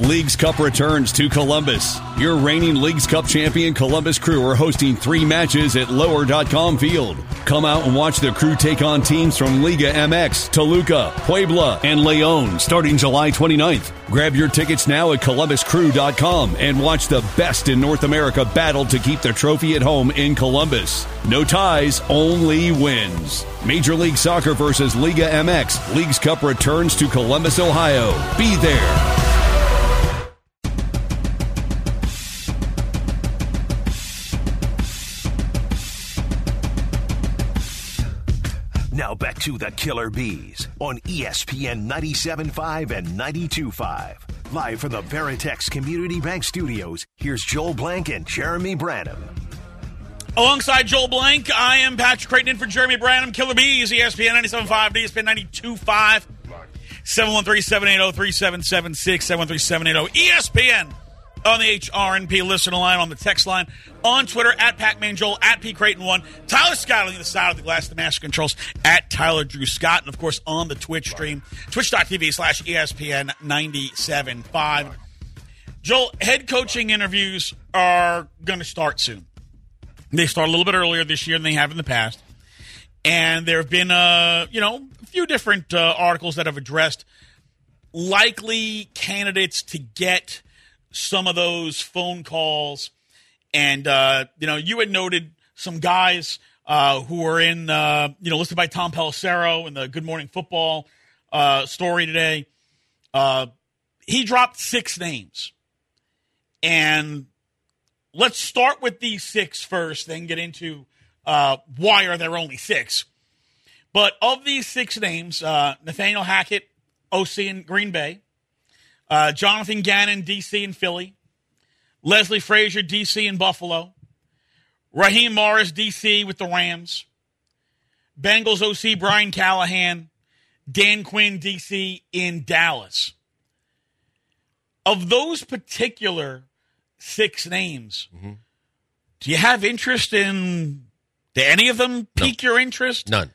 Leagues Cup returns to Columbus. Your reigning Leagues Cup champion Columbus Crew are hosting 3 matches at Lower.com Field. Come out and watch the Crew take on teams from Liga MX, Toluca, Puebla, and Leon starting July 29th. Grab your tickets now at ColumbusCrew.com and watch the best in North America battle to keep the trophy at home in Columbus. No ties, only wins. Major League Soccer versus Liga MX. Leagues Cup returns to Columbus, Ohio. Be there. Now back to the Killer Bees on ESPN 97.5 and 92.5. Live from the Veritex Community Bank Studios, here's Joel Blank and Jeremy Branham. Alongside Joel Blank, I am Patrick Creighton in for Jeremy Branham. Killer Bees, ESPN 97.5, ESPN 92.5, 713-780-3776, 713-780-ESPN on the HRNP listener line, on the text line, on Twitter, at PacManJoel, at PCreighton1, Tyler Scott on the side of the glass, the master controls, at Tyler Drew Scott, and, of course, on the Twitch stream, twitch.tv/ESPN 97.5. Joel, head coaching interviews are going to start soon. They start a little bit earlier this year than they have in the past. And there have been, a few different articles that have addressed likely candidates to get some of those phone calls. And, you had noted some guys who were in, listed by Tom Pelissero in the Good Morning Football story today. He dropped 6 names. And let's start with these 6 first, then get into why are there only 6. But of these 6 names, Nathaniel Hackett, OC in Green Bay, Jonathan Gannon, D.C. in Philly, Leslie Frazier, D.C. in Buffalo, Raheem Morris, D.C. with the Rams, Bengals OC Brian Callahan, Dan Quinn, D.C. in Dallas. Of those particular 6 names, do you have interest in, do any of them pique your interest? None.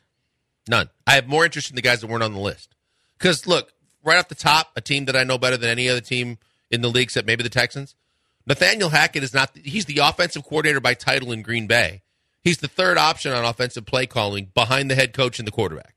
I have more interest in the guys that weren't on the list. Because, look, right off the top, a team that I know better than any other team in the league, except maybe the Texans, Nathaniel Hackett is not, he's the offensive coordinator by title in Green Bay. He's the third option on offensive play calling behind the head coach and the quarterback.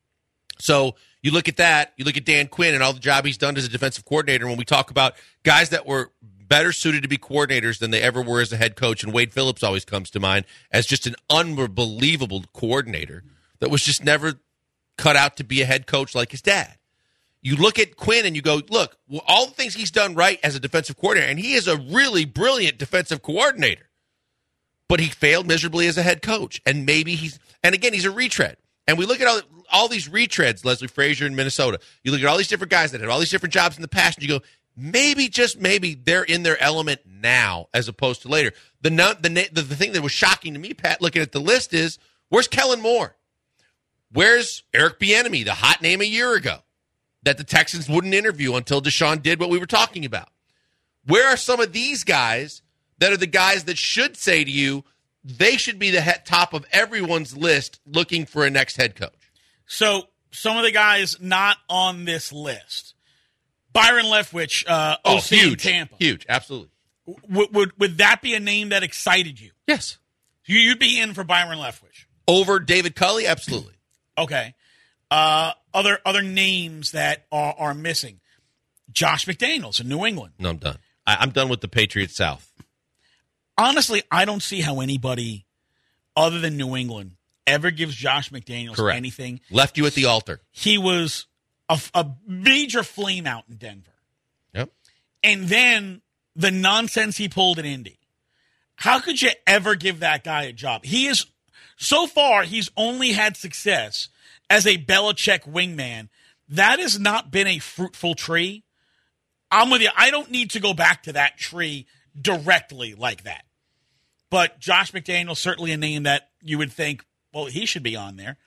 So you look at that, you look at Dan Quinn and all the job he's done as a defensive coordinator. When we talk about guys that were better suited to be coordinators than they ever were as a head coach, and Wade Phillips always comes to mind as just an unbelievable coordinator that was just never cut out to be a head coach like his dad. You look at Quinn and you go, look, all the things he's done right as a defensive coordinator, and he is a really brilliant defensive coordinator, but he failed miserably as a head coach. And maybe he's a retread. And we look at all these retreads, Leslie Frazier in Minnesota. You look at all these different guys that had all these different jobs in the past, and you go, maybe, just maybe, they're in their element now as opposed to later. The thing that was shocking to me, Pat, looking at the list is, where's Kellen Moore? Where's Eric Bieniemy, the hot name a year ago, that the Texans wouldn't interview until Deshaun did what we were talking about? Where are some of these guys that are the guys that should say to you, they should be the top of everyone's list looking for a next head coach? So some of the guys not on this list. Byron Leftwich, OC in Tampa. Huge, absolutely. Would that be a name that excited you? Yes. You'd be in for Byron Leftwich. Over David Culley? Absolutely. Okay. Other names that are missing. Josh McDaniels in New England. No, I'm done. I'm done with the Patriots South. Honestly, I don't see how anybody other than New England ever gives Josh McDaniels anything. Left you at the altar. He was a major flame out in Denver. Yep. And then the nonsense he pulled in Indy. How could you ever give that guy a job? So far, he's only had success as a Belichick wingman. That has not been a fruitful tree. I'm with you. I don't need to go back to that tree directly like that. But Josh McDaniels, certainly a name that you would think, well, he should be on there.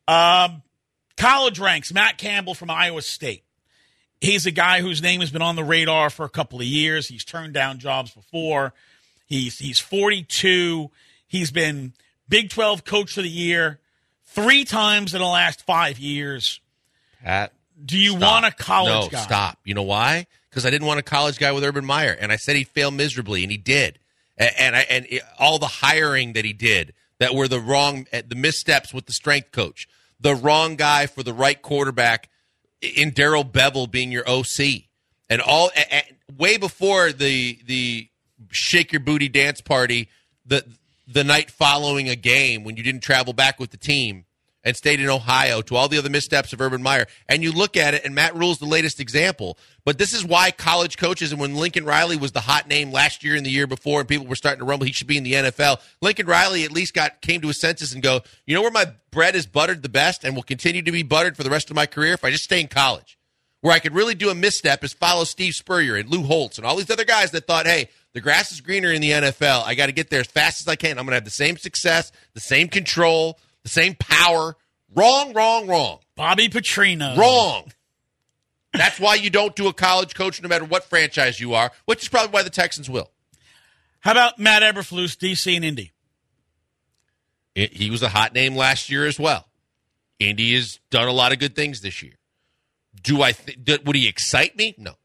College ranks, Matt Campbell from Iowa State. He's a guy whose name has been on the radar for a couple of years. He's turned down jobs before. He's 42. He's been Big 12 Coach of the Year 3 times in the last 5 years. Pat, do you want a college guy? No, stop. You know why? because I didn't want a college guy with Urban Meyer, and I said he'd fail miserably, and he did. And all the hiring that he did that were the missteps with the strength coach, the wrong guy for the right quarterback in Darrell Bevel being your OC, and all way before the shake your booty dance party the night following a game when you didn't travel back with the team and stayed in Ohio, to all the other missteps of Urban Meyer. And you look at it, and Matt Rule's the latest example. But this is why college coaches, and when Lincoln Riley was the hot name last year and the year before, and people were starting to rumble he should be in the NFL, Lincoln Riley at least came to his senses and go, you know where my bread is buttered the best and will continue to be buttered for the rest of my career? If I just stay in college. Where I could really do a misstep is follow Steve Spurrier and Lou Holtz and all these other guys that thought, hey, the grass is greener in the NFL. I got to get there as fast as I can. I'm going to have the same success, the same control, the same power. Wrong. Bobby Petrino. Wrong. That's why you don't do a college coach no matter what franchise you are, which is probably why the Texans will. How about Matt Eberflus, DC and Indy? He was a hot name last year as well. Indy has done a lot of good things this year. Would he excite me? No.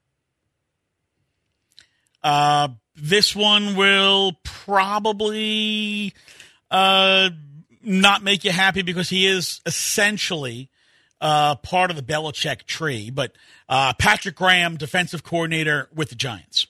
This one will probably not make you happy because he is essentially part of the Belichick tree. But Patrick Graham, defensive coordinator with the Giants.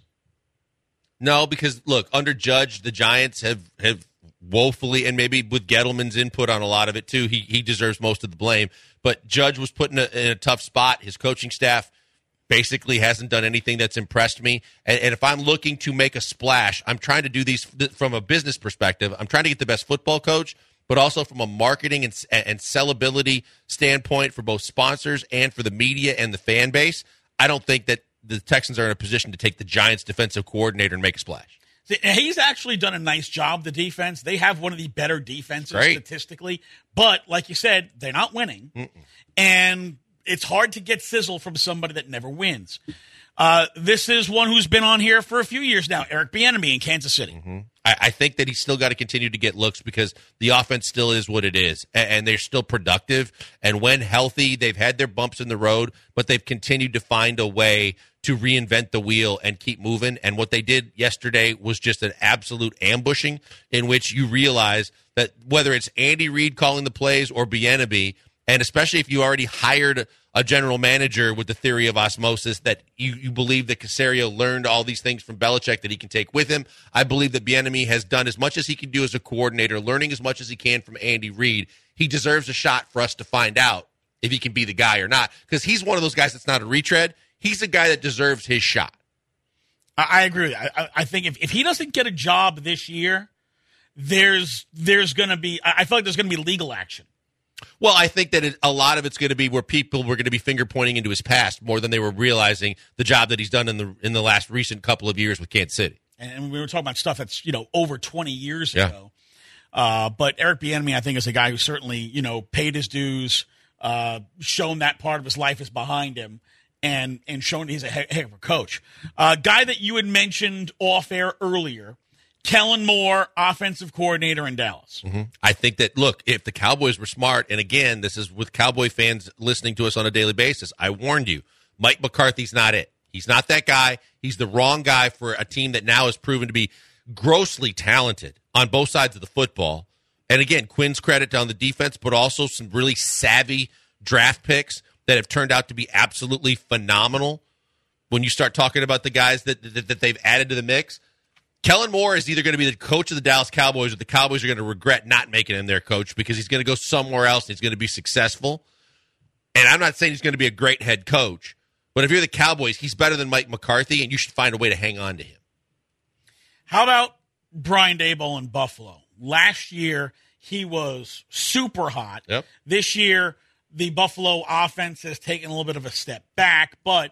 No, because, look, under Judge, the Giants have woefully, and maybe with Gettleman's input on a lot of it too, he deserves most of the blame. But Judge was put in a tough spot. His coaching staff basically hasn't done anything that's impressed me. And if I'm looking to make a splash, I'm trying to do these from a business perspective. I'm trying to get the best football coach, but also from a marketing and sellability standpoint for both sponsors and for the media and the fan base. I don't think that the Texans are in a position to take the Giants' defensive coordinator and make a splash. He's actually done a nice job, the defense. They have one of the better defenses statistically. But, like you said, they're not winning. And it's hard to get sizzle from somebody that never wins. This is one who's been on here for a few years now, Eric Bieniemy in Kansas City. Mm-hmm. I think that he's still got to continue to get looks because the offense still is what it is, and they're still productive. And when healthy, they've had their bumps in the road, but they've continued to find a way to reinvent the wheel and keep moving. And what they did yesterday was just an absolute ambushing in which you realize that whether it's Andy Reid calling the plays or Bieniemy, and especially if you already hired a general manager with the theory of osmosis, that you believe that Caserio learned all these things from Belichick that he can take with him. I believe that Bieniemy has done as much as he can do as a coordinator, learning as much as he can from Andy Reid. He deserves a shot for us to find out if he can be the guy or not, because he's one of those guys that's not a retread. He's a guy that deserves his shot. I agree with you. I think if he doesn't get a job this year, there's going to be – I feel like there's going to be legal action. Well, I think that a lot of it's going to be where people were going to be finger pointing into his past more than they were realizing the job that he's done in the last recent couple of years with Kansas City. And we were talking about stuff that's over 20 years ago. But Eric Bieniemy, I think, is a guy who certainly paid his dues, shown that part of his life is behind him, and shown he's a heck of a coach. Guy that you had mentioned off air earlier. Kellen Moore, offensive coordinator in Dallas. Mm-hmm. I think that, look, if the Cowboys were smart, and again, this is with Cowboy fans listening to us on a daily basis, I warned you, Mike McCarthy's not it. He's not that guy. He's the wrong guy for a team that now has proven to be grossly talented on both sides of the football. And again, Quinn's credit on the defense, but also some really savvy draft picks that have turned out to be absolutely phenomenal. When you start talking about the guys that they've added to the mix, Kellen Moore is either going to be the coach of the Dallas Cowboys or the Cowboys are going to regret not making him their coach because he's going to go somewhere else and he's going to be successful. And I'm not saying he's going to be a great head coach, but if you're the Cowboys, he's better than Mike McCarthy, and you should find a way to hang on to him. How about Brian Daboll in Buffalo? Last year, he was super hot. Yep. This year, the Buffalo offense has taken a little bit of a step back, but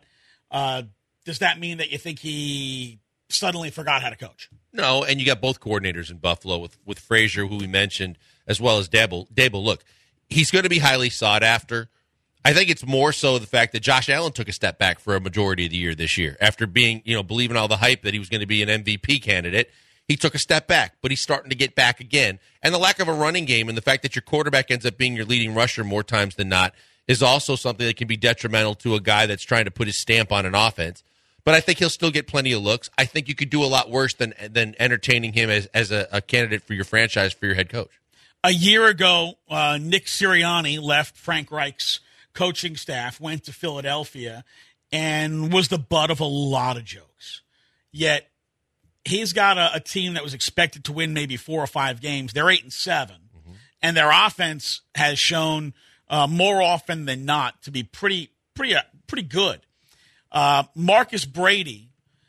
does that mean that you think he suddenly forgot how to coach? No, and you got both coordinators in Buffalo with Frazier, who we mentioned, as well as Daboll. Look, he's going to be highly sought after. I think it's more so the fact that Josh Allen took a step back for a majority of the year this year. After being, believing all the hype that he was going to be an MVP candidate, he took a step back, but he's starting to get back again. And the lack of a running game and the fact that your quarterback ends up being your leading rusher more times than not is also something that can be detrimental to a guy that's trying to put his stamp on an offense. but I think he'll still get plenty of looks. I think you could do a lot worse than entertaining him as a candidate for your franchise, for your head coach. A year ago, Nick Sirianni left Frank Reich's coaching staff, went to Philadelphia, and was the butt of a lot of jokes. Yet he's got a team that was expected to win maybe 4 or 5 games. They're 8-7, and their offense has shown more often than not to be pretty good. Marcus Brady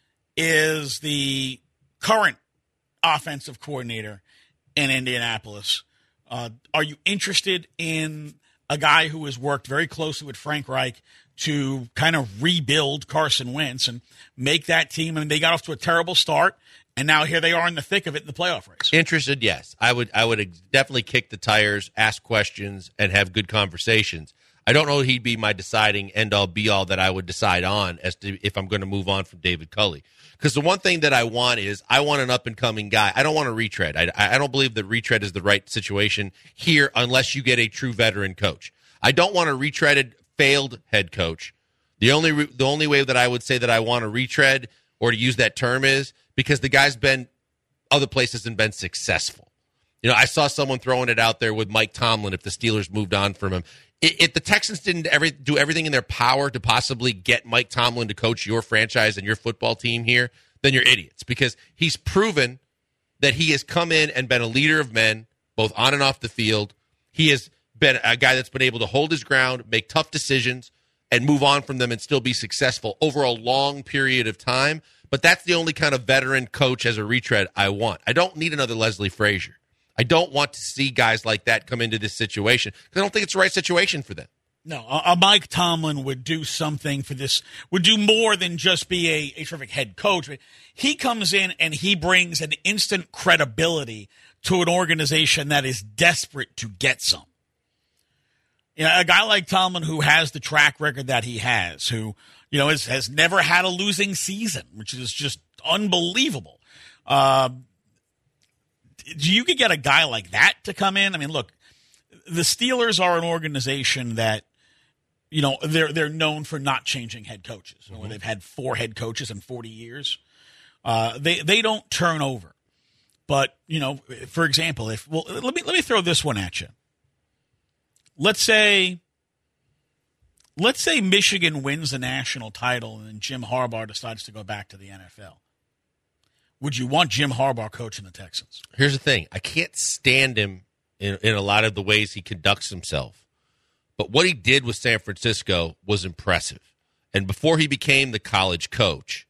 is the current offensive coordinator in Indianapolis. Are you interested in a guy who has worked very closely with Frank Reich to kind of rebuild Carson Wentz and make that team? I mean, they got off to a terrible start, and now here they are in the thick of it in the playoff race. Interested, yes. I would definitely kick the tires, ask questions, and have good conversations. I don't know he'd be my deciding end-all, be-all that I would decide on as to if I'm going to move on from David Culley. Because the one thing that I want is I want an up-and-coming guy. I don't want a retread. I don't believe that retread is the right situation here unless you get a true veteran coach. I don't want a retreaded, failed head coach. The only way that I would say that I want a retread or to use that term is because the guy's been other places and been successful. You know, I saw someone throwing it out there with Mike Tomlin if the Steelers moved on from him. If the Texans didn't do everything in their power to possibly get Mike Tomlin to coach your franchise and your football team here, then you're idiots, because he's proven that he has come in and been a leader of men, both on and off the field. He has been a guy that's been able to hold his ground, make tough decisions, and move on from them and still be successful over a long period of time. But that's the only kind of veteran coach as a retread I want. I don't need another Leslie Frazier. I don't want to see guys like that come into this situation because I don't think it's the right situation for them. No, a Mike Tomlin would do something for this, would do more than just be a terrific head coach. He comes in and he brings an instant credibility to an organization that is desperate to get some. You know, a guy like Tomlin who has the track record that he has, who, you know, has never had a losing season, which is just unbelievable. You could get a guy like that to come in. I mean, look, the Steelers are an organization that, you know, they're known for not changing head coaches. You know, they've had 4 head coaches in 40 years. They don't turn over. But, you know, for example, let me throw this one at you. Let's say Michigan wins the national title and then Jim Harbaugh decides to go back to the NFL. Would you want Jim Harbaugh coaching the Texans? Here's the thing. I can't stand him in a lot of the ways he conducts himself. But what he did with San Francisco was impressive. And before he became the college coach,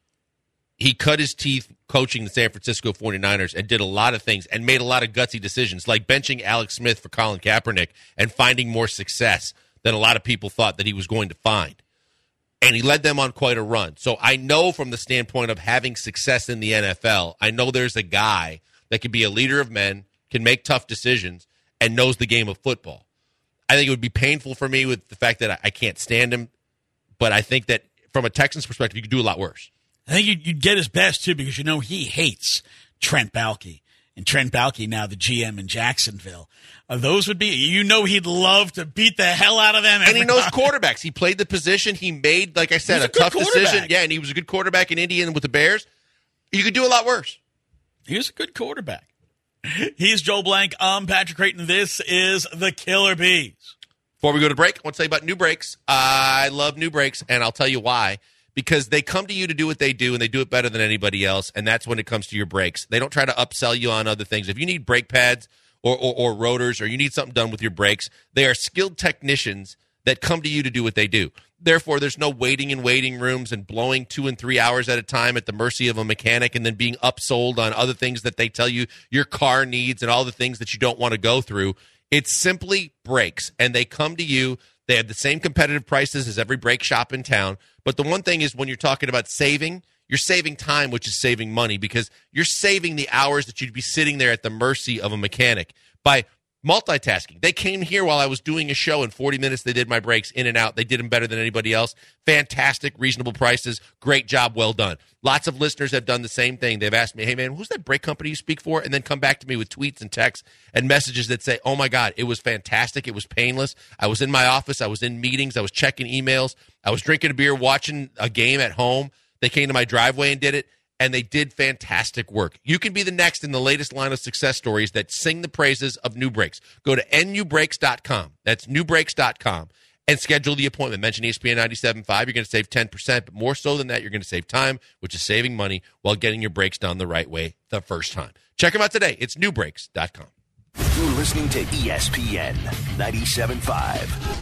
he cut his teeth coaching the San Francisco 49ers and did a lot of things and made a lot of gutsy decisions, like benching Alex Smith for Colin Kaepernick and finding more success than a lot of people thought that he was going to find. And he led them on quite a run. So I know from the standpoint of having success in the NFL, I know there's a guy that can be a leader of men, can make tough decisions, and knows the game of football. I think it would be painful for me with the fact that I can't stand him, but I think that from a Texans perspective, you could do a lot worse. I think you'd get his best, too, because, you know, he hates Trent Baalke. And Trent Baalke, now the GM in Jacksonville. Those would be, you know, he'd love to beat the hell out of them. And he knows quarterbacks. He played the position. He made, like I said, a tough decision. Yeah, and he was a good quarterback in Indy and with the Bears. You could do a lot worse. He was a good quarterback. He's Joel Blank. I'm Patrick Creighton. This is the Killer Bees. Before we go to break, I want to tell you about New Brakes. I love New Brakes, and I'll tell you why. Because they come to you to do what they do, and they do it better than anybody else, and that's when it comes to your brakes. They don't try to upsell you on other things. If you need brake pads or rotors, or you need something done with your brakes, they are skilled technicians that come to you to do what they do. Therefore, there's no waiting in waiting rooms and blowing 2 and 3 hours at a time at the mercy of a mechanic and then being upsold on other things that they tell you your car needs and all the things that you don't want to go through. It's simply brakes, and they come to you. They have the same competitive prices as every brake shop in town. But the one thing is when you're talking about saving, you're saving time, which is saving money, because you're saving the hours that you'd be sitting there at the mercy of a mechanic by multitasking. They came here while I was doing a show. In 40 minutes, they did my brakes in and out. They did them better than anybody else. Fantastic, reasonable prices. Great job, well done. Lots of listeners have done the same thing. They've asked me, hey, man, who's that brake company you speak for? And then come back to me with tweets and texts and messages that say, oh, my God, it was fantastic. It was painless. I was in my office. I was in meetings. I was checking emails. I was drinking a beer, watching a game at home. They came to my driveway and did it, and they did fantastic work. You can be the next in the latest line of success stories that sing the praises of New Brakes. Go to nubrakes.com. That's newbrakes.com. And schedule the appointment. Mention ESPN 97.5. You're going to save 10%, but more so than that, you're going to save time, which is saving money while getting your brakes done the right way the first time. Check them out today. It's newbrakes.com. You're listening to ESPN 97.5.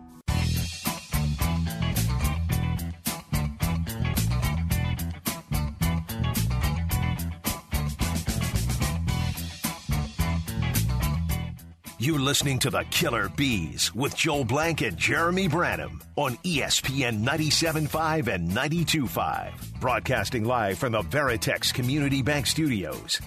You're listening to the Killer Bees with Joel Blank and Jeremy Branham on ESPN 97.5 and 92.5. Broadcasting live from the Veritex Community Bank Studios.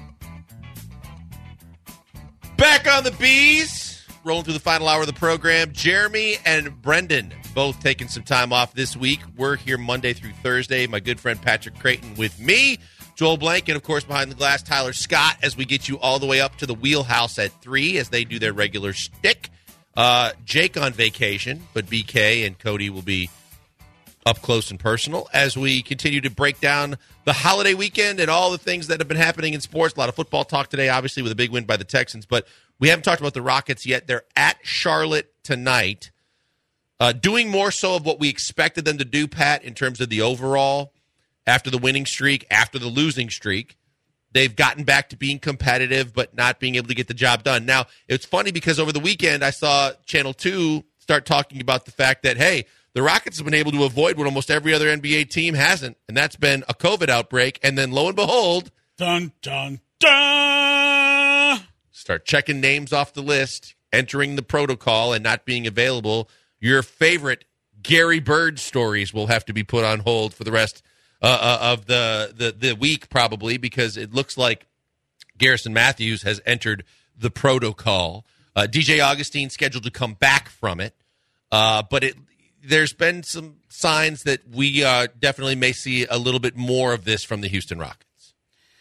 Back on the Bees, rolling through the final hour of the program. Jeremy and Brendan both taking some time off this week. We're here Monday through Thursday. My good friend Patrick Creighton with me. Joel Blank, and, of course, behind the glass, Tyler Scott, as we get you all the way up to the wheelhouse at 3 as they do their regular shtick. Jake on vacation, but BK and Cody will be up close and personal as we continue to break down the holiday weekend and all the things that have been happening in sports. A lot of football talk today, obviously, with a big win by the Texans, but we haven't talked about the Rockets yet. They're at Charlotte tonight, doing more so of what we expected them to do, Pat, in terms of the overall. After the winning streak, after the losing streak, they've gotten back to being competitive but not being able to get the job done. Now, it's funny because over the weekend I saw Channel 2 start talking about the fact that, hey, the Rockets have been able to avoid what almost every other NBA team hasn't, and that's been a COVID outbreak. And then, lo and behold, dun, dun, dun, start checking names off the list, entering the protocol, and not being available. Your favorite Gary Bird stories will have to be put on hold for the rest of the week, probably, because it looks like Garrison Matthews has entered the protocol. DJ Augustine scheduled to come back from it, but there's been some signs that we definitely may see a little bit more of this from the Houston Rockets.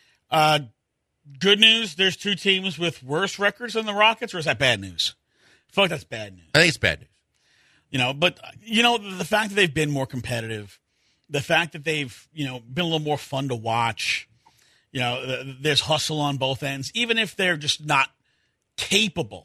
Good news, there's two teams with worse records than the Rockets, or is that bad news? I feel like that's bad news. I think it's bad news. But the fact that they've been more competitive, the fact that they've, been a little more fun to watch, there's hustle on both ends, even if they're just not capable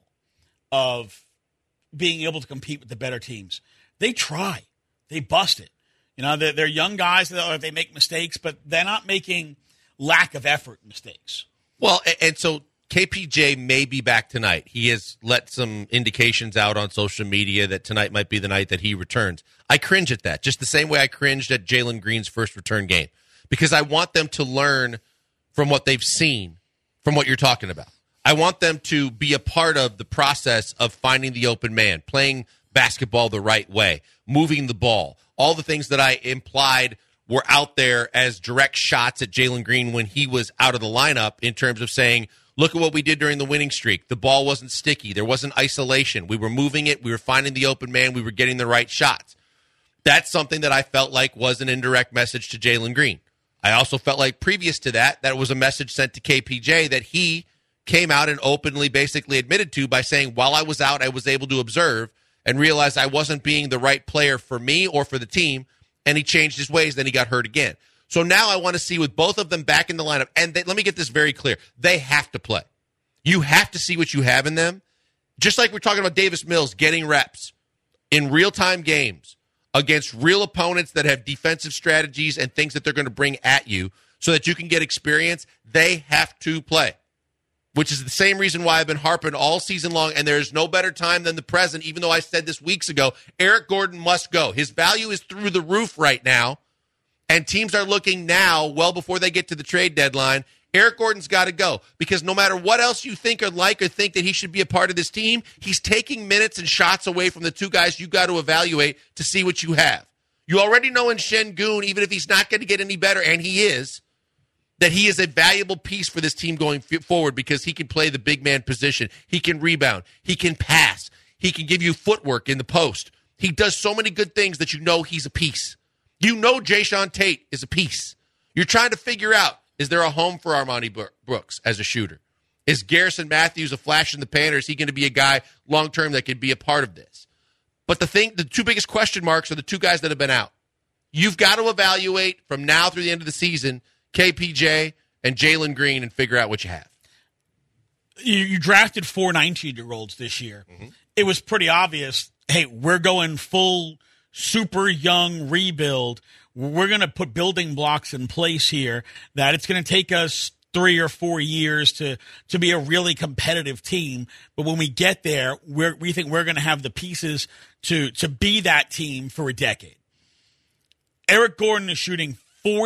of being able to compete with the better teams. They try. They bust it. They're young guys. They make mistakes, but they're not making lack of effort mistakes. Well, and so KPJ may be back tonight. He has let some indications out on social media that tonight might be the night that he returns. I cringe at that, just the same way I cringed at Jalen Green's first return game, because I want them to learn from what they've seen, from what you're talking about. I want them to be a part of the process of finding the open man, playing basketball the right way, moving the ball, all the things that I implied were out there as direct shots at Jalen Green when he was out of the lineup, in terms of saying, look at what we did during the winning streak. The ball wasn't sticky. There wasn't isolation. We were moving it. We were finding the open man. We were getting the right shots. That's something that I felt like was an indirect message to Jalen Green. I also felt like previous to that, that it was a message sent to KPJ that he came out and openly basically admitted to by saying, while I was out, I was able to observe and realized I wasn't being the right player for me or for the team, and he changed his ways, then he got hurt again. So now I want to see, with both of them back in the lineup, and let me get this very clear. They have to play. You have to see what you have in them. Just like we're talking about Davis Mills getting reps in real-time games against real opponents that have defensive strategies and things that they're going to bring at you so that you can get experience, they have to play, which is the same reason why I've been harping all season long, and there's no better time than the present, even though I said this weeks ago. Eric Gordon must go. His value is through the roof right now. And teams are looking now, well before they get to the trade deadline. Eric Gordon's got to go, because no matter what else you think or think that he should be a part of this team, he's taking minutes and shots away from the two guys you got to evaluate to see what you have. You already know in Şengün, even if he's not going to get any better, and he is, that he is a valuable piece for this team going forward, because he can play the big man position. He can rebound. He can pass. He can give you footwork in the post. He does so many good things that you know he's a piece. You know Jayshawn Tate is a piece. You're trying to figure out, is there a home for Armani Brooks as a shooter? Is Garrison Matthews a flash in the pan, or is he going to be a guy long-term that could be a part of this? But the two biggest question marks are the two guys that have been out. You've got to evaluate from now through the end of the season KPJ and Jalen Green and figure out what you have. You drafted 4 19-year-olds this year. Mm-hmm. It was pretty obvious, hey, we're going full super young rebuild. We're going to put building blocks in place here that it's going to take us 3 or 4 years to be a really competitive team. But when we get there, we think we're going to have the pieces to be that team for a decade. Eric Gordon is shooting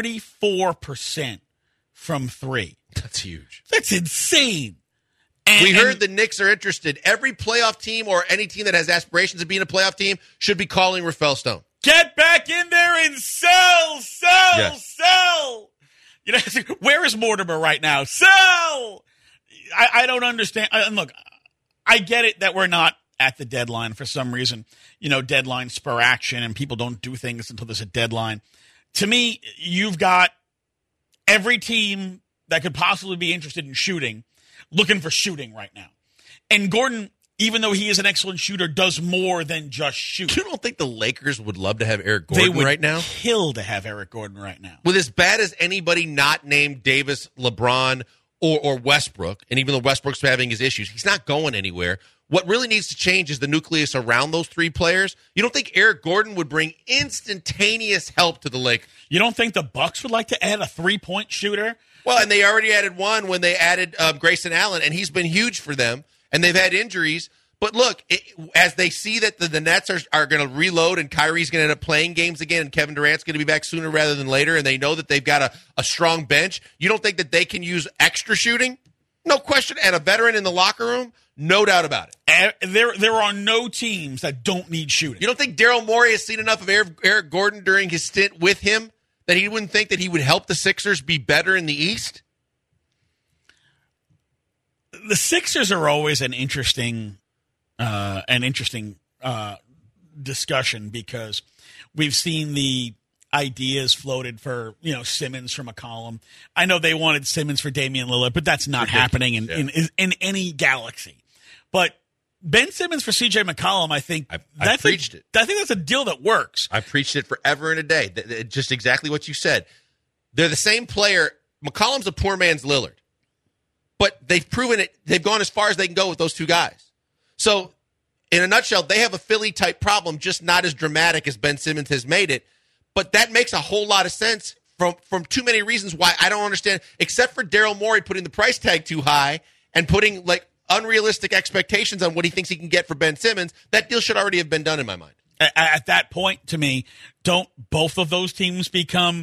44% from 3. That's huge. That's insane. We heard the Knicks are interested. Every playoff team or any team that has aspirations of being a playoff team should be calling Rafael Stone. Get back in there and sell. You know, where is Mortimer right now? Sell. I don't understand. And look, I get it that we're not at the deadline for some reason. You know, deadlines spur action and people don't do things until there's a deadline. To me, you've got every team that could possibly be interested in shooting looking for shooting right now. And Gordon, even though he is an excellent shooter, does more than just shoot. You don't think the Lakers would love to have Eric Gordon right now? They would kill to have Eric Gordon right now. With as bad as anybody not named Davis, LeBron, or Westbrook, and even though Westbrook's having his issues, he's not going anywhere. What really needs to change is the nucleus around those 3 players. You don't think Eric Gordon would bring instantaneous help to the Lakers? You don't think the Bucks would like to add a 3-point shooter? Well, and they already added one when they added Grayson Allen, and he's been huge for them, and they've had injuries. But look, as they see that the Nets are going to reload and Kyrie's going to end up playing games again and Kevin Durant's going to be back sooner rather than later, and they know that they've got a strong bench, you don't think that they can use extra shooting? No question. And a veteran in the locker room? No doubt about it. There are no teams that don't need shooting. You don't think Daryl Morey has seen enough of Eric Gordon during his stint with him that he wouldn't think that he would help the Sixers be better in the East? The Sixers are always an interesting discussion because we've seen the ideas floated for, Simmons from McCollum. I know they wanted Simmons for Damian Lillard, but that's not happening in any galaxy. But Ben Simmons for C.J. McCollum, I think I preached it. I think that's a deal that works. I preached it forever and a day. Just exactly what you said. They're the same player. McCollum's a poor man's Lillard. But they've proven it. They've gone as far as they can go with those 2 guys. So, in a nutshell, they have a Philly-type problem, just not as dramatic as Ben Simmons has made it. But that makes a whole lot of sense from too many reasons why I don't understand, except for Daryl Morey putting the price tag too high and putting, unrealistic expectations on what he thinks he can get for Ben Simmons. That deal should already have been done in my mind. At that point, to me, don't both of those teams become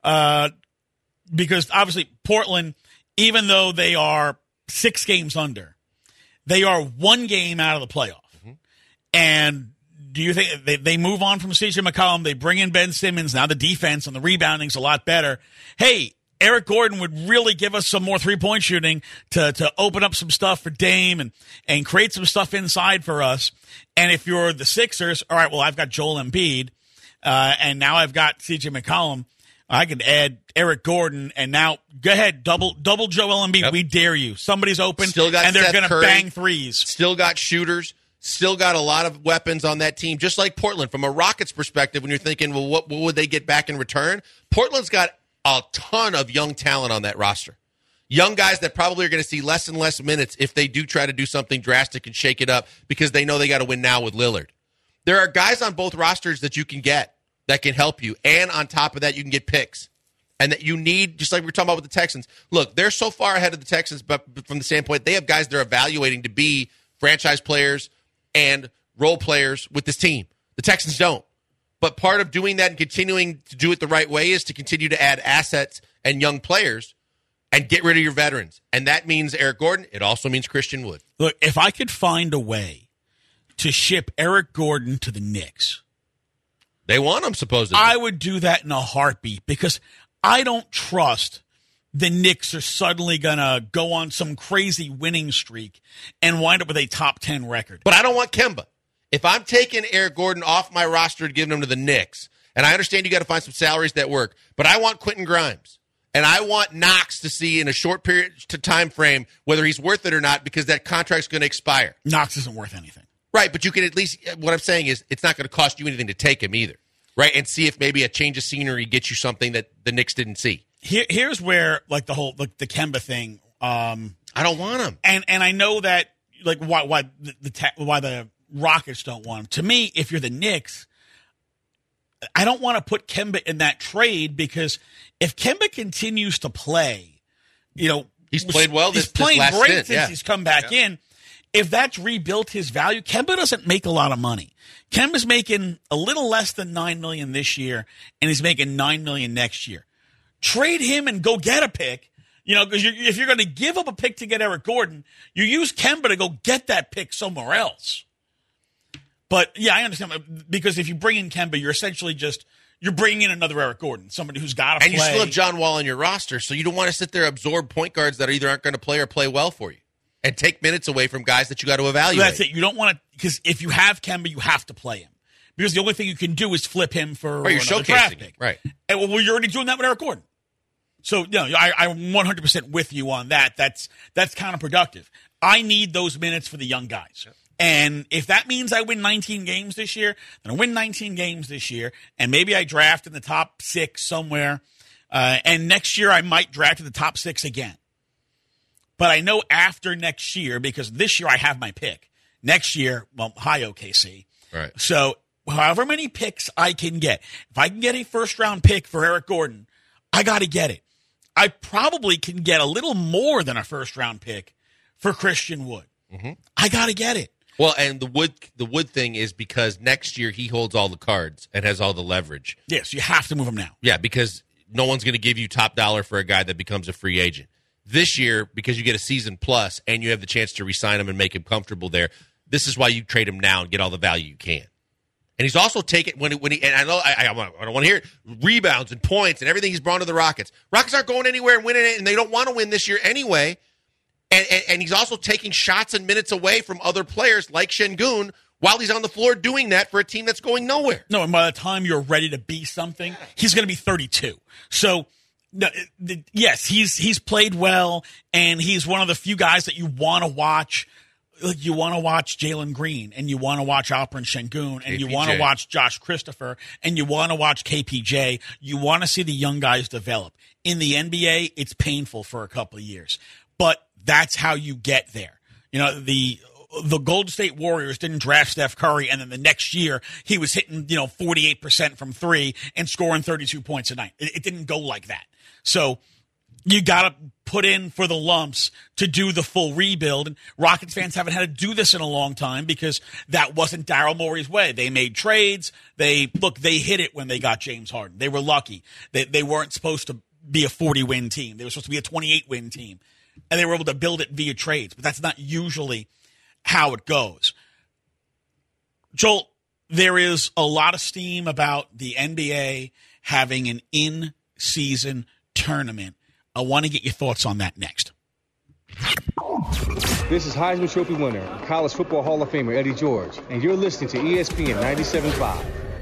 because obviously Portland, even though they are 6 games under, they are 1 game out of the playoff. Mm-hmm. And do you think they move on from C.J. McCollum? They bring in Ben Simmons. Now the defense and the rebounding's a lot better. Hey, Eric Gordon would really give us some more 3-point shooting to open up some stuff for Dame and create some stuff inside for us. And if you're the Sixers, all right, well, I've got Joel Embiid, and now I've got C.J. McCollum. I could add Eric Gordon, and now go ahead, double Joel Embiid. Yep. We dare you. Somebody's open, and they're going to bang threes. Still got shooters. Still got a lot of weapons on that team, just like Portland. From a Rockets perspective, when you're thinking, well, what would they get back in return? Portland's got a ton of young talent on that roster. Young guys that probably are going to see less and less minutes if they do try to do something drastic and shake it up because they know they got to win now with Lillard. There are guys on both rosters that you can get that can help you. And on top of that, you can get picks. And that you need, just like we were talking about with the Texans. Look, they're so far ahead of the Texans, but from the standpoint, they have guys they're evaluating to be franchise players and role players with this team. The Texans don't. But part of doing that and continuing to do it the right way is to continue to add assets and young players and get rid of your veterans. And that means Eric Gordon. It also means Christian Wood. Look, if I could find a way to ship Eric Gordon to the Knicks. They want him, supposedly. I would do that in a heartbeat because I don't trust the Knicks are suddenly going to go on some crazy winning streak and wind up with a top 10 record. But I don't want Kemba. If I'm taking Eric Gordon off my roster and giving him to the Knicks, and I understand you got to find some salaries that work, but I want Quentin Grimes. And I want Knox to see in a short period to time frame whether he's worth it or not because that contract's going to expire. Knox isn't worth anything. Right, but you can at least, what I'm saying is it's not going to cost you anything to take him either. right? And see if maybe a change of scenery gets you something that the Knicks didn't see. Here's where like the whole the Kemba thing. I don't want him, and I know that like why the Rockets don't want him. To me, if you're the Knicks, I don't want to put Kemba in that trade because if Kemba continues to play, he's played well. He's playing last great stint, since he's come back in. If that's rebuilt his value, Kemba doesn't make a lot of money. Kemba's making a little less than $9 million this year, and he's making $9 million next year. Trade him and go get a pick, because if you're going to give up a pick to get Eric Gordon, you use Kemba to go get that pick somewhere else. But, yeah, I understand. Because if you bring in Kemba, you're essentially you're bringing in another Eric Gordon, somebody who's got to play. And you still have John Wall on your roster, so you don't want to sit there and absorb point guards that either aren't going to play or play well for you and take minutes away from guys that you got to evaluate. So that's it. You don't want to – because if you have Kemba, you have to play him. Because the only thing you can do is flip him for you're another draft pick. Right. And, well, you're already doing that with Eric Gordon. So, I'm 100% with you on that. That's counterproductive. I need those minutes for the young guys. Yep. And if that means I win 19 games this year, then I win 19 games this year, and maybe I draft in the top 6 somewhere, and next year I might draft in the top 6 again. But I know after next year, because this year I have my pick. Next year, well, hi, OKC. Right. So however many picks I can get, if I can get a first-round pick for Eric Gordon, I got to get it. I probably can get a little more than a first-round pick for Christian Wood. Mm-hmm. I got to get it. Well, and the Wood thing is because next year he holds all the cards and has all the leverage. Yes, you have to move him now. Yeah, because no one's going to give you top dollar for a guy that becomes a free agent. This year, because you get a season plus and you have the chance to re-sign him and make him comfortable there, this is why you trade him now and get all the value you can. And he's also taken when he and I know I don't want to hear it, rebounds and points and everything he's brought to the Rockets. Rockets aren't going anywhere and winning it, and they don't want to win this year anyway. And he's also taking shots and minutes away from other players like Şengün while he's on the floor doing that for a team that's going nowhere. No, and by the time you're ready to be something, he's going to be 32. So, yes, he's played well, and he's one of the few guys that you want to watch. You want to watch Jalen Green, and you want to watch Alperen Şengün, and you want to watch Josh Christopher, and you want to watch KPJ. You want to see the young guys develop. In the NBA, it's painful for a couple of years, but that's how you get there. The Golden State Warriors didn't draft Steph Curry, and then the next year he was hitting 48% from three and scoring 32 points a night. It didn't go like that. So you got to put in for the lumps to do the full rebuild. And Rockets fans haven't had to do this in a long time because that wasn't Daryl Morey's way. They made trades. They hit it when they got James Harden. They were lucky. They weren't supposed to be a 40-win team. They were supposed to be a 28-win team. And they were able to build it via trades. But that's not usually how it goes. Joel, there is a lot of steam about the NBA having an in-season tournament. I want to get your thoughts on that next. This is Heisman Trophy winner and College Football Hall of Famer Eddie George, and you're listening to ESPN 97.5.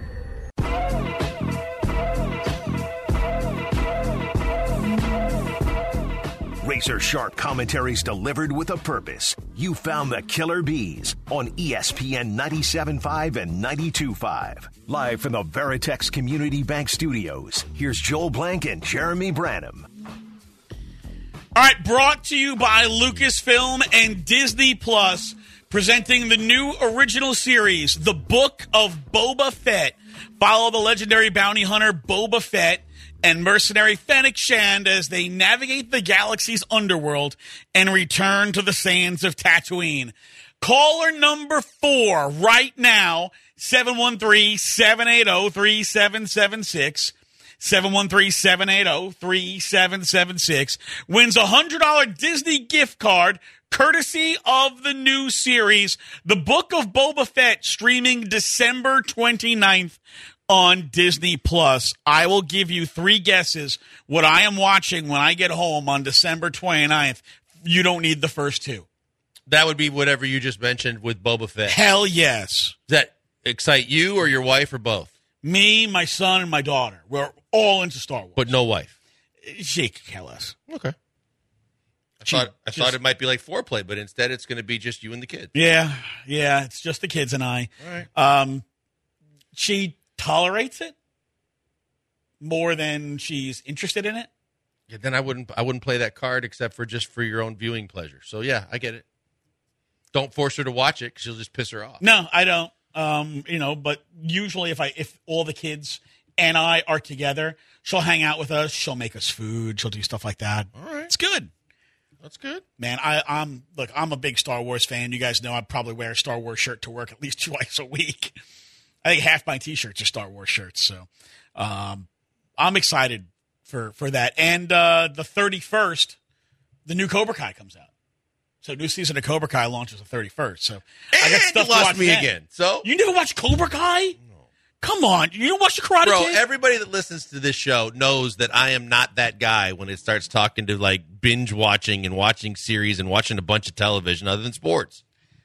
Razor sharp commentaries delivered with a purpose. You found the Killer Bees on ESPN 97.5 and 92.5. Live from the Veritex Community Bank Studios, here's Joel Blank and Jeremy Branham. All right, brought to you by Lucasfilm and Disney Plus, presenting the new original series, The Book of Boba Fett. Follow the legendary bounty hunter Boba Fett and mercenary Fennec Shand as they navigate the galaxy's underworld and return to the sands of Tatooine. Caller number 4 right now, 713-780-3776. 713-780-3776 wins a $100 Disney gift card courtesy of the new series, The Book of Boba Fett, streaming December 29th on Disney Plus. I will give you 3 guesses what I am watching when I get home on December 29th. You don't need the first 2. That would be whatever you just mentioned with Boba Fett. Hell yes. Does that excite you or your wife or both? Me, my son, and my daughter. We're all into Star Wars. But no wife. She could kill us. Okay. I thought it might be like foreplay, but instead it's going to be just you and the kids. Yeah, it's just the kids and I. All right. She tolerates it. more than she's interested in it. Yeah, then I wouldn't play that card except for just for your own viewing pleasure. So yeah, I get it. Don't force her to watch it because she'll just piss her off. No, I don't. But usually if all the kids and I are together, she'll hang out with us. She'll make us food. She'll do stuff like that. All right, it's good. That's good, man. I'm a big Star Wars fan. You guys know I probably wear a Star Wars shirt to work at least twice a week. I think half my T-shirts are Star Wars shirts. So I'm excited for that. And the 31st, the new Cobra Kai comes out. So new season of Cobra Kai launches the 31st. So I got stuff you lost to watch me then. again. So you never watch Cobra Kai? No. Come on, you don't watch the Karate Bro, Kid? everybody that listens to this show knows that I am not that guy when it starts talking to like binge watching and watching series and watching a bunch of television other than sports.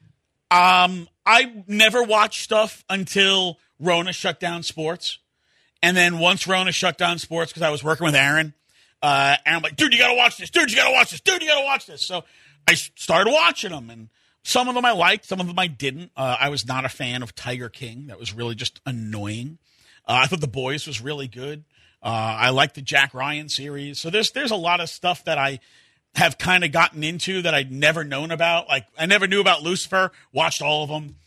I never watched stuff until Rona shut down sports. And then once Rona shut down sports, because I was working with Aaron, I'm like, dude, you got to watch this. Dude, you got to watch this. Dude, you got to watch this. So I started watching them, and some of them I liked, some of them I didn't. I was not a fan of Tiger King. That was really just annoying. I thought The Boys was really good. I liked the Jack Ryan series. So there's a lot of stuff that I have kind of gotten into that I'd never known about. Like I never knew about Lucifer. Watched all of them.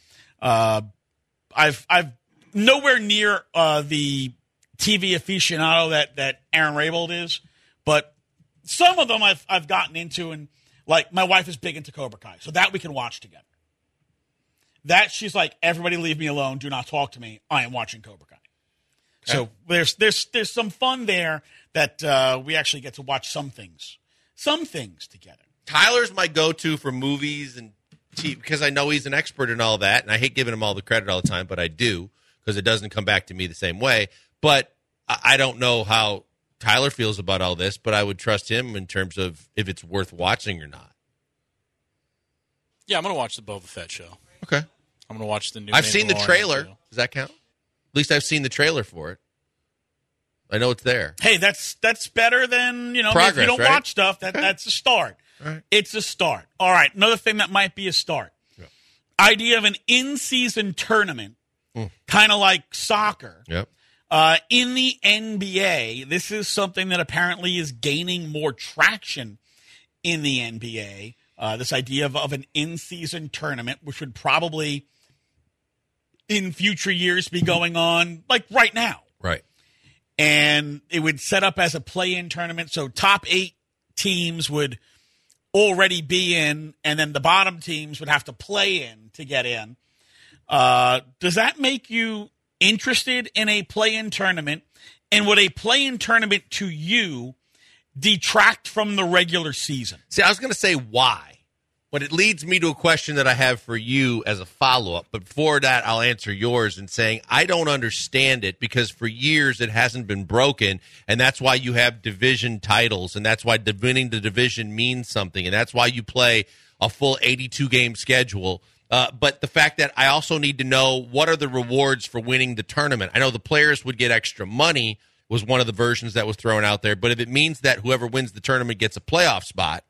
I've nowhere near the TV aficionado that Aaron Raybould is, but some of them I've gotten into, and like my wife is big into Cobra Kai, so that we can watch together. That she's like, everybody leave me alone, do not talk to me. I am watching Cobra Kai. Okay. So there's some fun there that we actually get to watch some things together. Tyler's my go-to for movies and TV because I know he's an expert in all that, and I hate giving him all the credit all the time, but I do because it doesn't come back to me the same way. But I don't know how Tyler feels about all this, but I would trust him in terms of if it's worth watching or not. Yeah, I'm going to watch the Boba Fett show. Okay. I'm going to watch the new I've seen the trailer. Show. Does that count? At least I've seen the trailer for it. I know it's there. Hey, that's better than, Progress, if you don't right? watch stuff, that's a start. Right. It's a start. All right, another thing that might be a start. Yeah. Idea of an in-season tournament, kind of like soccer. Yep. In the NBA, this is something that apparently is gaining more traction in the NBA. This idea of an in-season tournament, which would probably in future years be going on like right now. Right. And it would set up as a play-in tournament. So top 8 teams would already be in, and then the bottom teams would have to play in to get in. Does that make you interested in a play-in tournament? And would a play-in tournament to you detract from the regular season? See, I was going to say why, but it leads me to a question that I have for you as a follow-up. But before that, I'll answer yours in saying I don't understand it because for years it hasn't been broken, and that's why you have division titles, and that's why winning the division means something, and that's why you play a full 82-game schedule. But the fact that I also need to know what are the rewards for winning the tournament. I know the players would get extra money was one of the versions that was thrown out there. But if it means that whoever wins the tournament gets a playoff spot,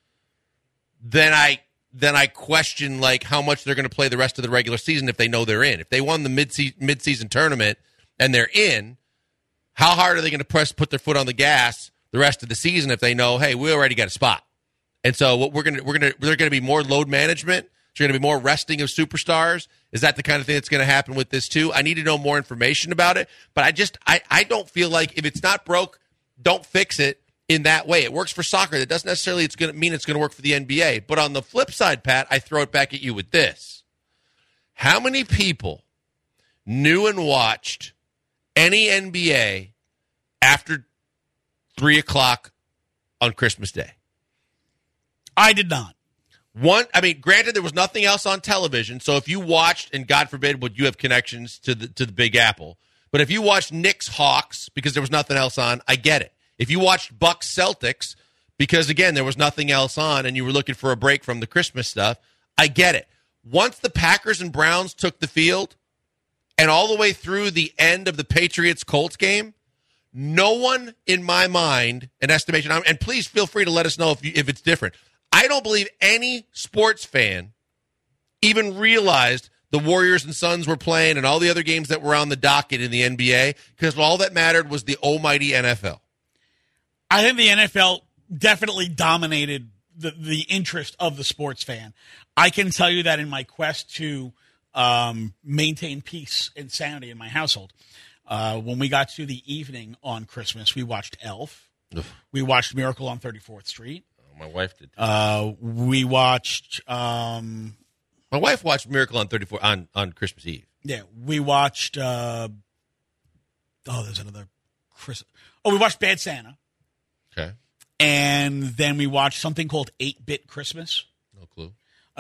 then I question like how much they're going to play the rest of the regular season if they know they're in. If they won the mid-season tournament and they're in, how hard are they going to put their foot on the gas the rest of the season if they know, hey, we already got a spot? And so what there's going to be more load management. There's going to be more resting of superstars. Is that the kind of thing that's going to happen with this too? I need to know more information about it, but I don't feel like if it's not broke, don't fix it in that way. It works for soccer. That doesn't necessarily it's going to work for the NBA. But on the flip side, Pat, I throw it back at you with this. How many people knew and watched any NBA after 3 o'clock on Christmas Day? I did not. Granted, there was nothing else on television, so if you watched, and God forbid, would you have connections to the Big Apple? But if you watched Knicks Hawks because there was nothing else on, I get it. If you watched Bucks Celtics because again there was nothing else on and you were looking for a break from the Christmas stuff, I get it. Once the Packers and Browns took the field, and all the way through the end of the Patriots-Colts game, no one in my mind, an estimation, and please feel free to let us know if it's different. I don't believe any sports fan even realized the Warriors and Suns were playing and all the other games that were on the docket in the NBA, because all that mattered was the almighty NFL. I think the NFL definitely dominated the interest of the sports fan. I can tell you that in my quest to maintain peace and sanity in my household, when we got to the evening on Christmas, we watched Elf. We watched Miracle on 34th Street. My wife did. We watched. My wife watched Miracle on 34 on Christmas Eve. Yeah, we watched. There's another Christmas. Oh, we watched Bad Santa. Okay. And then we watched something called 8-Bit Christmas. No clue.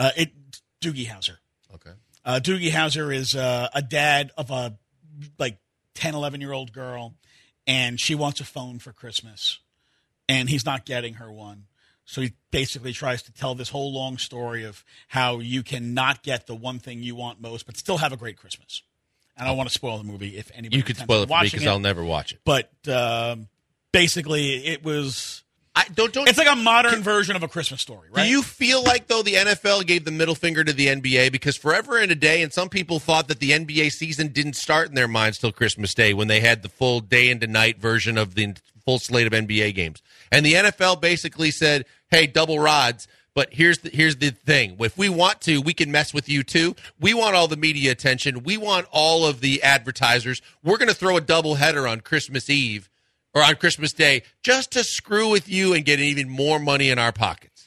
Doogie Howser. Okay. Doogie Howser is a dad of a 10, 11-year-old girl, and she wants a phone for Christmas, and he's not getting her one. So he basically tries to tell this whole long story of how you can not get the one thing you want most, but still have a great Christmas. I don't want to spoil the movie if anybody. You could spoil it for me because I'll never watch it. But basically, it was. Don't. It's like a modern version of A Christmas Story, right? Do you feel like, though, the NFL gave the middle finger to the NBA? Because forever and a day, and some people thought that the NBA season didn't start in their minds till Christmas Day when they had the full day into night version of the full slate of NBA games. And the NFL basically said, hey, double rods, but here's the thing. If we want to, we can mess with you too. We want all the media attention. We want all of the advertisers. We're going to throw a doubleheader on Christmas Eve or on Christmas Day just to screw with you and get even more money in our pockets.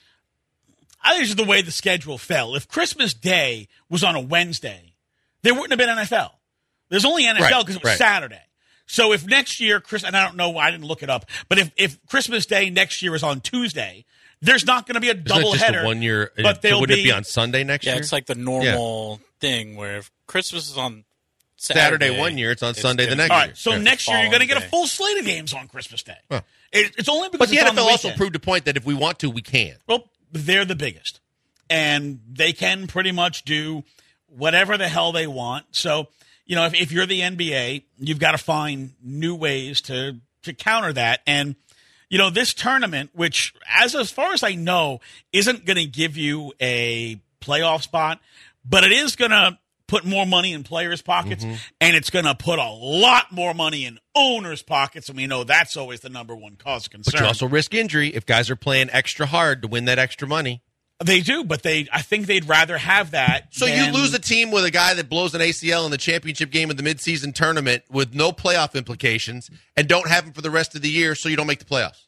I think this is the way the schedule fell. If Christmas Day was on a Wednesday, there wouldn't have been NFL. There's only NFL because it was Saturday. So if next year, and I don't know, I didn't look it up, but if Christmas Day next year is on Tuesday, there's not going to be a double header. 1 year, but wouldn't it be on Sunday next year? Yeah, it's like the normal thing where if Christmas is on Saturday 1 year, it's on Sunday the next year. All right, so next year you're going to get a full slate of games on Christmas Day. Huh. It's only because the it's on the NFL also weekend. proved a point that if we want to, we can. Well, they're the biggest, and they can pretty much do whatever the hell they want. So, if you're the NBA, you've got to find new ways to counter that. And, this tournament, which as far as I know, isn't going to give you a playoff spot, but it is going to put more money in players' pockets, and it's going to put a lot more money in owners' pockets, and we know that's always the number one cause of concern. But you also risk injury if guys are playing extra hard to win that extra money. They do, but I think they'd rather have that. So you lose a team with a guy that blows an ACL in the championship game of the midseason tournament with no playoff implications and don't have him for the rest of the year so you don't make the playoffs.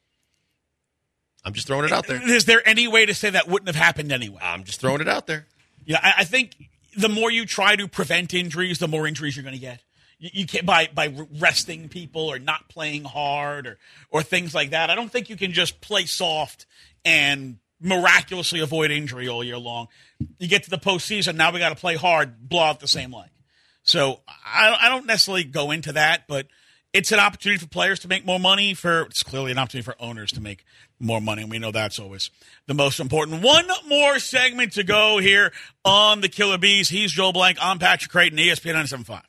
I'm just throwing it out there. Is there any way to say that wouldn't have happened anyway? I'm just throwing it out there. Yeah, I think the more you try to prevent injuries, the more injuries you're going to get. You can't by resting people or not playing hard or things like that. I don't think you can just play soft and miraculously avoid injury all year long. You get to the postseason, now we got to play hard, blow out the same leg. So I don't necessarily go into that, but it's an opportunity for players to make more money. It's clearly an opportunity for owners to make more money, and we know that's always the most important. One more segment to go here on the Killer Bees. He's Joel Blank. I'm Patrick Creighton, ESPN 97.5.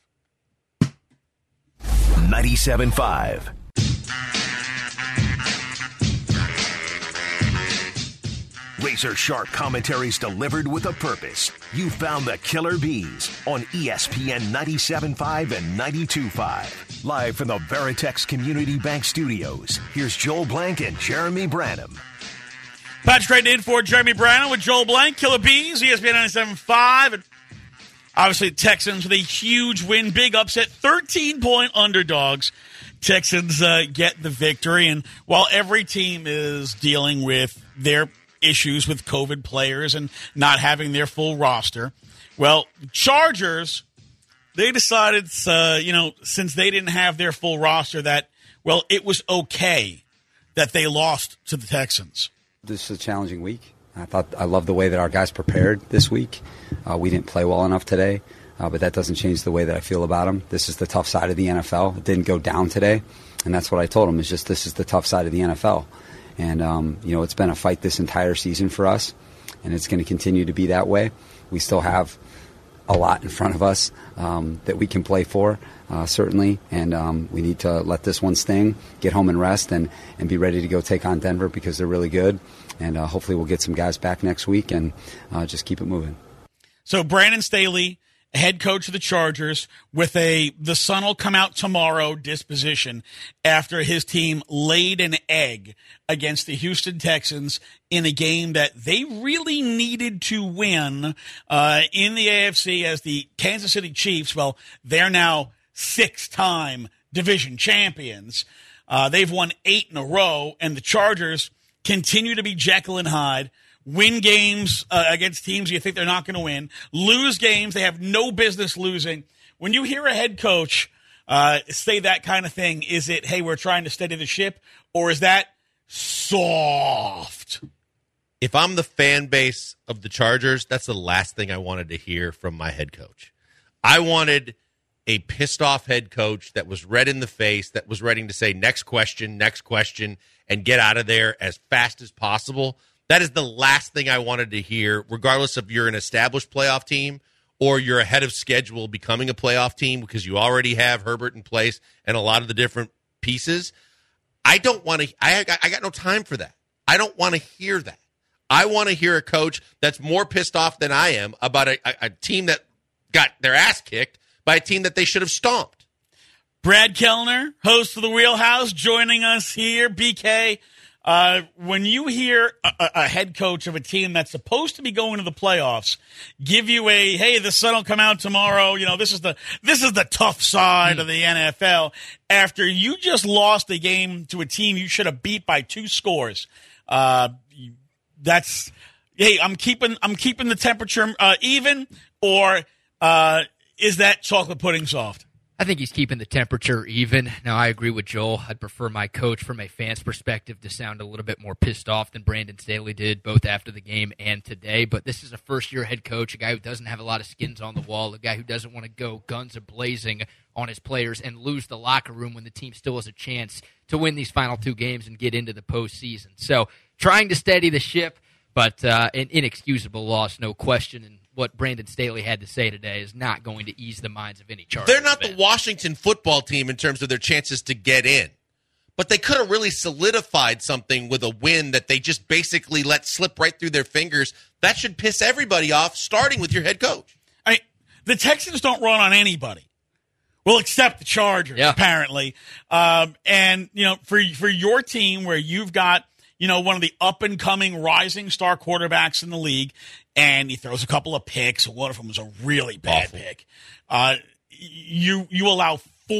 97.5. Razor sharp commentaries delivered with a purpose. You found the Killer Bees on ESPN 97.5 and 92.5. Live from the Veritex Community Bank Studios, here's Joel Blank and Jeremy Branham. Patrick Creighton in for Jeremy Branham with Joel Blank. Killer Bees, ESPN 97.5. And obviously, Texans with a huge win, big upset, 13-point underdogs. Texans get the victory. And while every team is dealing with their issues with COVID players and not having their full roster, well, Chargers, they decided, since they didn't have their full roster, that, well, it was okay that they lost to the Texans. This is a challenging week. I love the way that our guys prepared this week. We didn't play well enough today, but that doesn't change the way that I feel about them. This is the tough side of the NFL. It didn't go down today, and that's what I told them, is just this is the tough side of the NFL. And, it's been a fight this entire season for us, and it's going to continue to be that way. We still have a lot in front of us that we can play for, certainly, and we need to let this one sting, get home and rest, and be ready to go take on Denver because they're really good, and hopefully we'll get some guys back next week and just keep it moving. So Brandon Staley head coach of the Chargers with the sun will come out tomorrow disposition after his team laid an egg against the Houston Texans in a game that they really needed to win in the AFC as the Kansas City Chiefs. Well, they're now 6-time division champions. They've won 8 in a row, and the Chargers continue to be Jekyll and Hyde. Win games against teams you think they're not going to win. Lose games they have no business losing. When you hear a head coach say that kind of thing, is it, hey, we're trying to steady the ship, or is that soft? If I'm the fan base of the Chargers, that's the last thing I wanted to hear from my head coach. I wanted a pissed-off head coach that was red in the face, that was ready to say, next question, and get out of there as fast as possible. That is the last thing I wanted to hear, regardless if you're an established playoff team or you're ahead of schedule becoming a playoff team because you already have Herbert in place and a lot of the different pieces. I don't want to – I got no time for that. I don't want to hear that. I want to hear a coach that's more pissed off than I am about a team that got their ass kicked by a team that they should have stomped. Brad Kellner, host of The Wheelhouse, joining us here. BK, when you hear a head coach of a team that's supposed to be going to the playoffs give you a, hey, the sun will come out tomorrow, you know, this is the tough side of the NFL, after you just lost a game to a team you should have beat by 2 scores, that's, hey, I'm keeping the temperature even, or is that chocolate pudding soft? I think he's keeping the temperature even. Now, I agree with Joel. I'd prefer my coach, from a fan's perspective, to sound a little bit more pissed off than Brandon Staley did, both after the game and today. But this is a first-year head coach, a guy who doesn't have a lot of skins on the wall, a guy who doesn't want to go guns a-blazing on his players and lose the locker room when the team still has a chance to win these final 2 games and get into the postseason. So, trying to steady the ship, but an inexcusable loss, no question. And what Brandon Staley had to say today is not going to ease the minds of any Chargers. They're not the Washington football team in terms of their chances to get in. But they could have really solidified something with a win that they just basically let slip right through their fingers. That should piss everybody off, starting with your head coach. The Texans don't run on anybody. Well, except the Chargers, apparently. And, you know, for your team where you've got, you know, one of the up-and-coming rising star quarterbacks in the league, and he throws a couple of picks. One of them was a really bad pick. You allow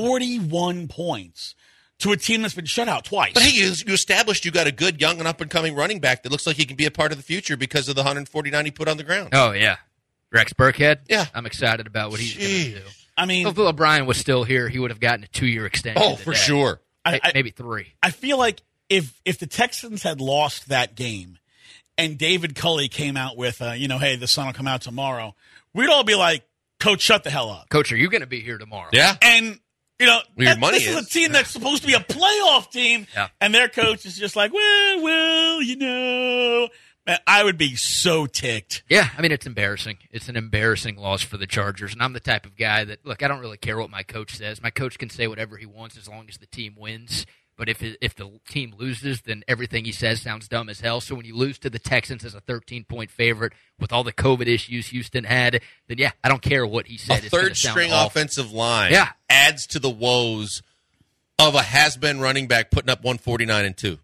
41 points to a team that's been shut out twice. But, hey, you established you got a good young and up-and-coming running back that looks like he can be a part of the future because of the 149 he put on the ground. Oh, yeah. Rex Burkhead? Yeah. I'm excited about what he's going to do. I mean, if Bill O'Brien was still here, he would have gotten a 2-year extension. Oh, for sure. Maybe 3. I feel like if the Texans had lost that game and David Culley came out with, hey, the sun will come out tomorrow, we'd all be like, Coach, shut the hell up. Coach, are you going to be here tomorrow? Yeah. And, you know, this is a team that's supposed to be a playoff team, and their coach is just like, well, you know. Man, I would be so ticked. Yeah, I mean, it's embarrassing. It's an embarrassing loss for the Chargers, and I'm the type of guy that, look, I don't really care what my coach says. My coach can say whatever he wants as long as the team wins. But if the team loses, then everything he says sounds dumb as hell. So when you lose to the Texans as a 13-point favorite with all the COVID issues Houston had, then, yeah, I don't care what he said. A third-string offensive line adds to the woes of a has-been running back putting up 149-2.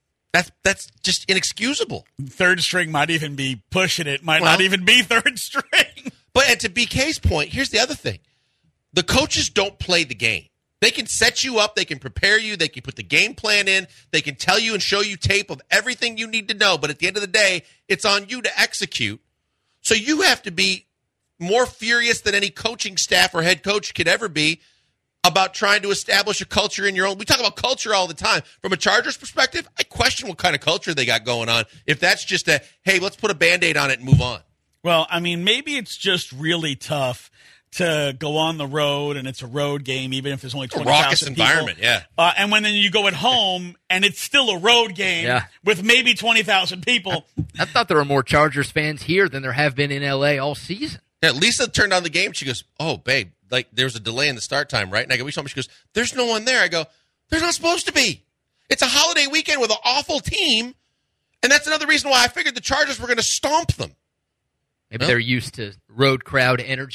That's just inexcusable. Third string might even be pushing it. Not even be third string. But to BK's point, here's the other thing. The coaches don't play the game. They can set you up. They can prepare you. They can put the game plan in. They can tell you and show you tape of everything you need to know. But at the end of the day, it's on you to execute. So you have to be more furious than any coaching staff or head coach could ever be about trying to establish a culture in your own. We talk about culture all the time. From a Chargers perspective, I question what kind of culture they got going on. If that's just a, hey, let's put a Band-Aid on it and move on. Well, I mean, maybe it's just really tough to go on the road, and it's a road game, even if there's only 20,000 people. Raucous environment, yeah. And when then you go at home, and it's still a road game with maybe 20,000 people. I thought there were more Chargers fans here than there have been in L.A. all season. Yeah, Lisa turned on the game. She goes, oh, babe, like there's a delay in the start time, right? And I go, she goes, there's no one there. I go, there's not supposed to be. It's a holiday weekend with an awful team, and that's another reason why I figured the Chargers were going to stomp them. Maybe they're used to road crowd energy,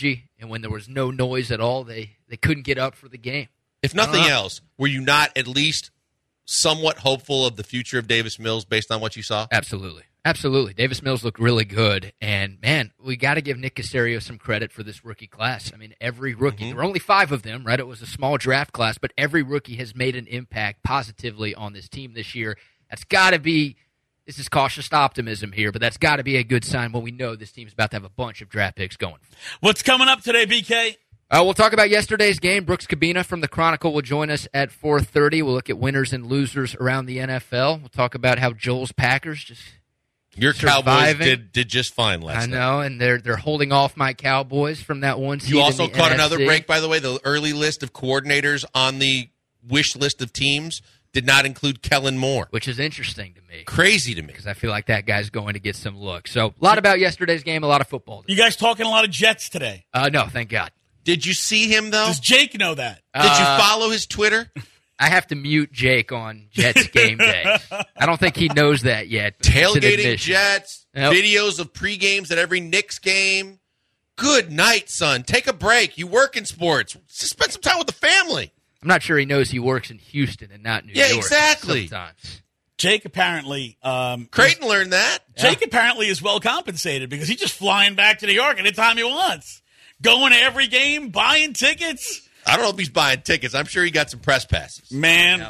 And when there was no noise at all, they couldn't get up for the game. If nothing else, were you not at least somewhat hopeful of the future of Davis Mills based on what you saw? Absolutely. Absolutely. Davis Mills looked really good. And, man, we got to give Nick Caserio some credit for this rookie class. I mean, every rookie, there were only 5 of them, right? It was a small draft class, but every rookie has made an impact positively on this team this year. That's got to be, this is cautious optimism here, but that's got to be a good sign when we know this team's about to have a bunch of draft picks going. What's coming up today, BK? We'll talk about yesterday's game. Brooks Cabina from the Chronicle will join us at 4:30. We'll look at winners and losers around the NFL. We'll talk about how Joel's Packers just your surviving. Cowboys did just fine last night. I know, and they're holding off my Cowboys from that one seed. You also in the caught NFC. another break, by the way. The early list of coordinators on the wish list of teams did not include Kellen Moore, which is interesting to me. Crazy to me. Because I feel like that guy's going to get some looks. So, a lot about yesterday's game, a lot of football. You guys talking a lot of Jets today? No, thank God. Did you see him, though? Does Jake know that? Did you follow his Twitter? I have to mute Jake on Jets game day. I don't think he knows that yet. Tailgating Jets, videos of pre-games at every Knicks game. Good night, son. Take a break. You work in sports. Just spend some time with the family. I'm not sure he knows he works in Houston and not New York. Yeah, exactly. Sometimes. Jake apparently... Creighton learned that. Jake apparently is well compensated because he's just flying back to New York anytime he wants. Going to every game, buying tickets. I don't know if he's buying tickets. I'm sure he got some press passes. Man,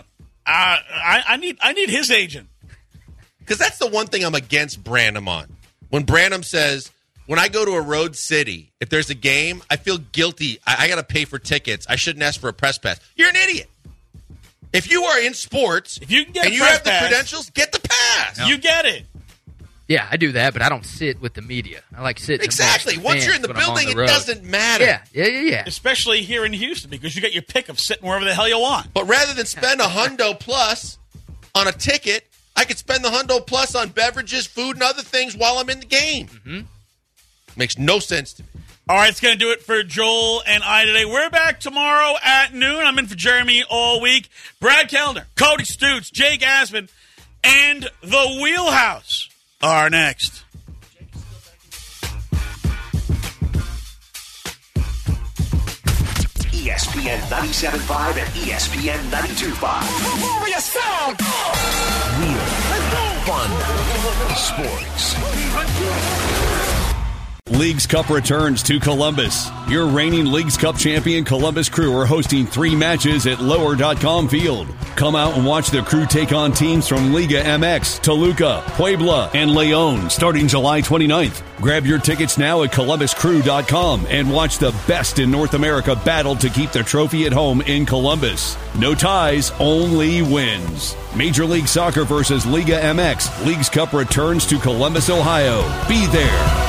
I need his agent. Because that's the one thing I'm against Branham on. When Branham says, when I go to a road city, if there's a game, I feel guilty. I got to pay for tickets. I shouldn't ask for a press pass. You're an idiot. If you are in sports if you can get and you have the credentials, get the pass. You get it. Yeah, I do that, but I don't sit with the media. I like sitting exactly. Once you're in the building, it doesn't matter. Yeah. Especially here in Houston because you got your pick of sitting wherever the hell you want. But rather than spend $100 plus on a ticket, I could spend the $100 plus on beverages, food, and other things while I'm in the game. Mm-hmm. Makes no sense to me. All right, it's going to do it for Joel and I today. We're back tomorrow at noon. I'm in for Jeremy all week. Brad Kellner, Cody Stutes, Jake Asman, and The Wheelhouse are next. ESPN 97.5 and ESPN 92.5. Warrior sound! Real. Fun. Sports. Leagues Cup returns to Columbus. Your reigning Leagues Cup champion Columbus Crew are hosting 3 matches at Lower.com Field. Come out and watch the Crew take on teams from Liga MX, Toluca, Puebla, and León starting July 29th. Grab your tickets now at ColumbusCrew.com and watch the best in North America battle to keep the trophy at home in Columbus. No ties, only wins. Major League Soccer versus Liga MX. Leagues Cup returns to Columbus, Ohio. Be there.